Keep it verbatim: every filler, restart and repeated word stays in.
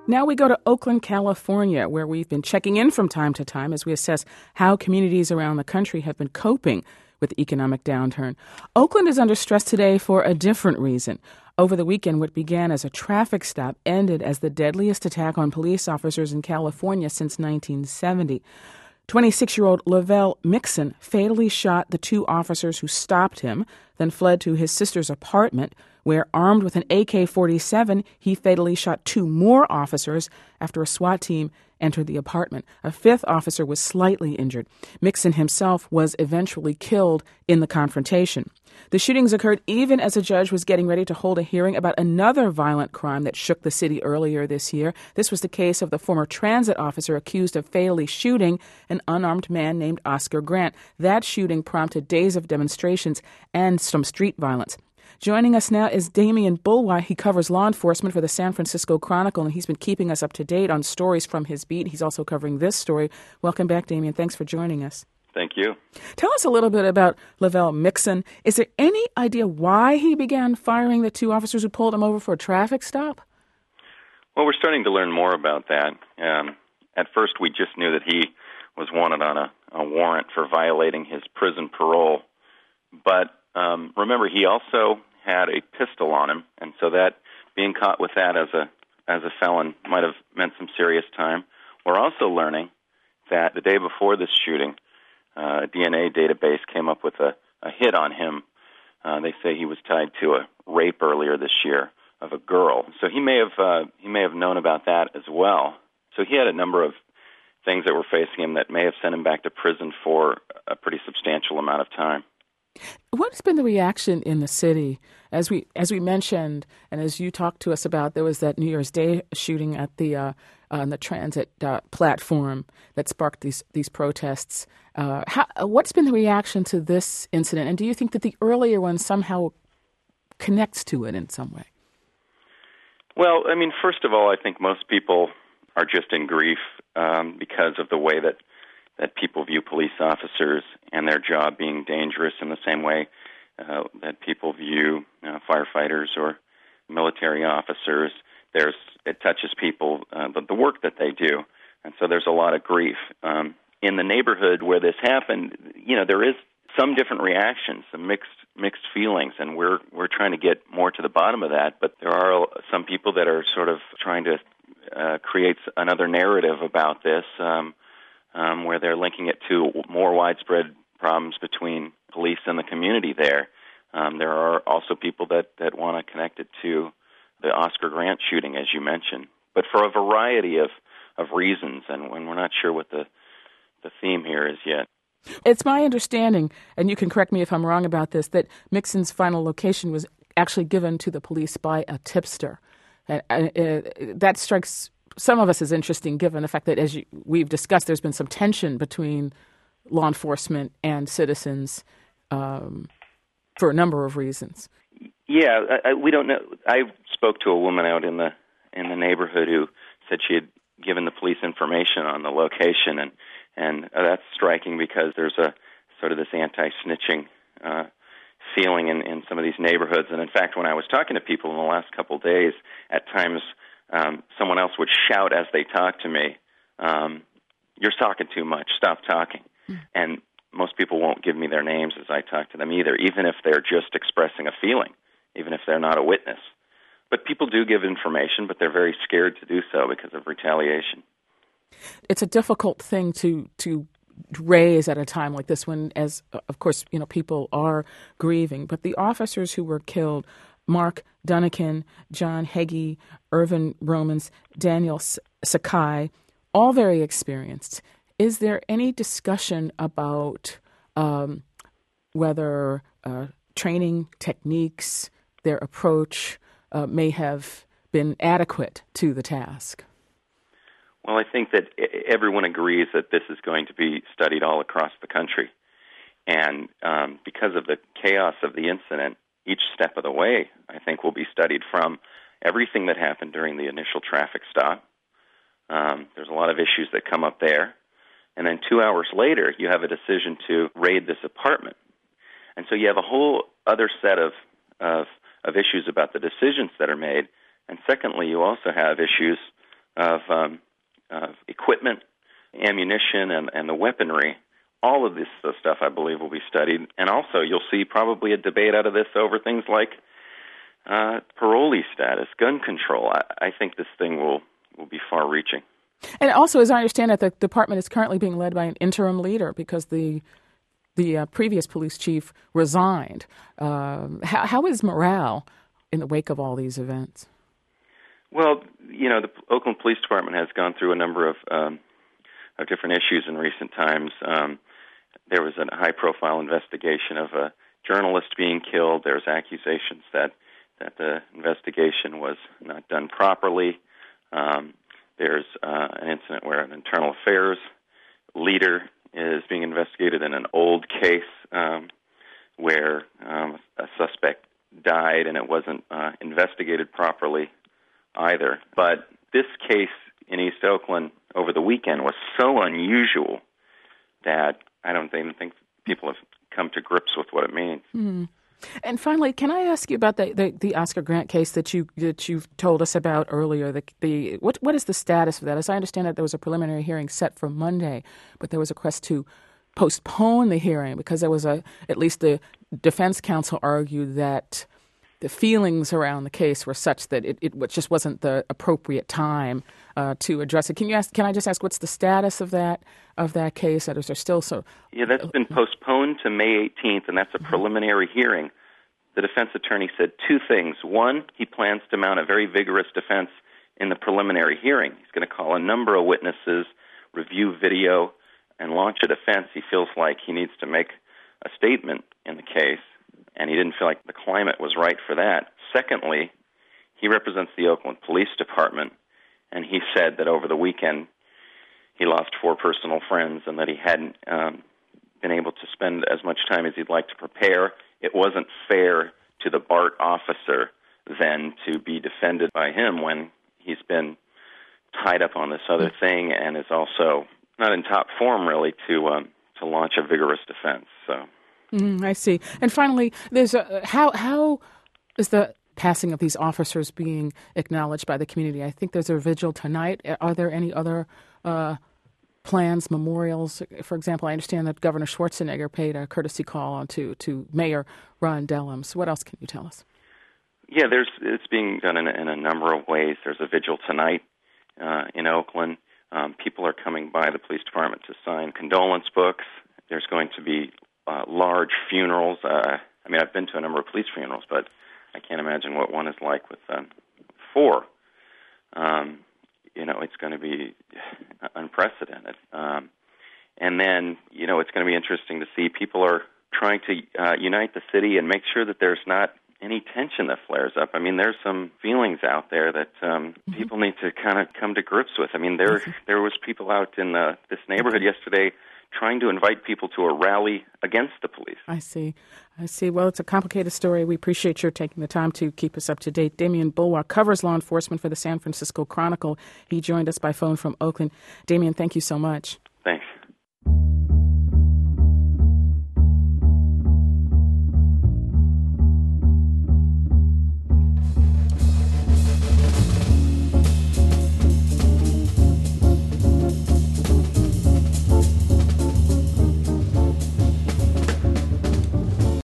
Now we go to Oakland, California, where we've been checking in from time to time as we assess how communities around the country have been coping with the economic downturn. Oakland is under stress today for a different reason. Over the weekend, what began as a traffic stop ended as the deadliest attack on police officers in California since nineteen seventy. twenty-six-year-old Lavelle Mixon fatally shot the two officers who stopped him, then fled to his sister's apartment, where, armed with an A K forty-seven, he fatally shot two more officers after a SWAT team entered the apartment. A fifth officer was slightly injured. Mixon himself was eventually killed in the confrontation. The shootings occurred even as a judge was getting ready to hold a hearing about another violent crime that shook the city earlier this year. This was the case of the former transit officer accused of fatally shooting an unarmed man named Oscar Grant. That shooting prompted days of demonstrations and some street violence. Joining us now is Damian Bulwai. He covers law enforcement for the San Francisco Chronicle, and he's been keeping us up to date on stories from his beat. He's also covering this story. Welcome back, Damian. Thanks for joining us. Thank you. Tell us a little bit about Lavelle Mixon. Is there any idea why he began firing the two officers who pulled him over for a traffic stop? Well, we're starting to learn more about that. Um, at first, we just knew that he was wanted on a, a warrant for violating his prison parole. But um, remember, he also had a pistol on him, and so that being caught with that as a as a felon might have meant some serious time. We're also learning that the day before this shooting, uh, a D N A database came up with a, a hit on him. Uh, they say he was tied to a rape earlier this year of a girl, so he may have uh, he may have known about that as well. So he had a number of things that were facing him that may have sent him back to prison for a pretty substantial amount of time. What's been the reaction in the city? As we as we mentioned, and as you talked to us about, there was that New Year's Day shooting at the uh, on the transit uh, platform that sparked these these protests. Uh, how, what's been the reaction to this incident, and do you think that the earlier one somehow connects to it in some way? Well, I mean, first of all, I think most people are just in grief um, because of the way that that people view police officers and their job being dangerous in the same way uh, that people view uh, firefighters or military officers. There's it touches people, uh, the, the work that they do, and so there's a lot of grief. Um, in the neighborhood where this happened, you know, there is some different reactions, some mixed mixed feelings, and we're we're trying to get more to the bottom of that. But there are some people that are sort of trying to uh, create another narrative about this. Um, Um, where they're linking it to more widespread problems between police and the community there. Um, there are also people that, that want to connect it to the Oscar Grant shooting, as you mentioned, but for a variety of, of reasons, and when we're not sure what the, the theme here is yet. It's my understanding, and you can correct me if I'm wrong about this, that Mixon's final location was actually given to the police by a tipster. And, uh, uh, that strikes some of us is interesting, given the fact that, as you, we've discussed, there's been some tension between law enforcement and citizens um, for a number of reasons. Yeah, I, I, we don't know. I spoke to a woman out in the in the neighborhood who said she had given the police information on the location, and and uh, that's striking because there's a sort of this anti-snitching uh, feeling in, in some of these neighborhoods. And in fact, when I was talking to people in the last couple of days, at times Um, someone else would shout as they talk to me, um, "You're talking too much, stop talking." Mm. And most people won't give me their names as I talk to them either, even if they're just expressing a feeling, even if they're not a witness. But people do give information, but they're very scared to do so because of retaliation. It's a difficult thing to to raise at a time like this when, as of course, you know, people are grieving. But the officers who were killed, Mark Dunnican, John Hagee, Irvin Romans, Daniel Sakai, all very experienced. Is there any discussion about um, whether uh, training techniques, their approach, uh, may have been adequate to the task? Well, I think that everyone agrees that this is going to be studied all across the country. And um, because of the chaos of the incident, each step of the way, I think, will be studied from everything that happened during the initial traffic stop. Um, there's a lot of issues that come up there. And then two hours later, you have a decision to raid this apartment. And so you have a whole other set of, of, of issues about the decisions that are made. And secondly, you also have issues of, um, of equipment, ammunition, and, and the weaponry. All of this stuff, I believe, will be studied. And also, you'll see probably a debate out of this over things like uh, parolee status, gun control. I, I think this thing will, will be far-reaching. And also, as I understand it, the department is currently being led by an interim leader because the the uh, previous police chief resigned. Um, how, how is morale in the wake of all these events? Well, you know, the Oakland Police Department has gone through a number of, um, of different issues in recent times. Um, there was a high-profile investigation of a journalist being killed. There's accusations that, that the investigation was not done properly. Um, there's uh, an incident where an internal affairs leader is being investigated in an old case um, where um, a suspect died and it wasn't uh, investigated properly either. But this case in East Oakland over the weekend was so unusual that I don't even think people have come to grips with what it means. Mm. And finally, can I ask you about the, the, the Oscar Grant case that you that you've told us about earlier? The, the what what is the status of that? As I understand it, there was a preliminary hearing set for Monday, but there was a request to postpone the hearing because there was a at least the defense counsel argued that the feelings around the case were such that it, it just wasn't the appropriate time uh, to address it. Can you ask? Can I just ask what's the status of that of that case? Is there still so? Yeah, that's been postponed to May eighteenth, and that's a preliminary hearing. The defense attorney said two things. One, he plans to mount a very vigorous defense in the preliminary hearing. He's going to call a number of witnesses, review video, and launch a defense. He feels like he needs to make a statement in the case, and he didn't feel like the climate was right for that. Secondly, he represents the Oakland Police Department, and he said that over the weekend he lost four personal friends and that he hadn't um, been able to spend as much time as he'd like to prepare. It wasn't fair to the BART officer then to be defended by him when he's been tied up on this other thing and is also not in top form, really, to um, to launch a vigorous defense. So, mm, I see. And finally, there's a, how how is the passing of these officers being acknowledged by the community? I think there's a vigil tonight. Are there any other uh, plans, memorials? For example, I understand that Governor Schwarzenegger paid a courtesy call on to, to Mayor Ron Dellums. What else can you tell us? Yeah, there's it's being done in a, in a number of ways. There's a vigil tonight uh, in Oakland. Um, people are coming by the police department to sign condolence books. There's going to be uh, large funerals. Uh, I mean, I've been to a number of police funerals, but I can't imagine what one is like with um, four. Um, you know, it's going to be unprecedented. Um, and then, you know, it's going to be interesting to see people are trying to uh, unite the city and make sure that there's not any tension that flares up. I mean, there's some feelings out there that um, mm-hmm. people need to kind of come to grips with. I mean, there mm-hmm. there was people out in uh, this neighborhood yesterday trying to invite people to a rally against the police. I see. I see. Well, it's a complicated story. We appreciate your taking the time to keep us up to date. Damian Bullock covers law enforcement for the San Francisco Chronicle. He joined us by phone from Oakland. Damian, thank you so much.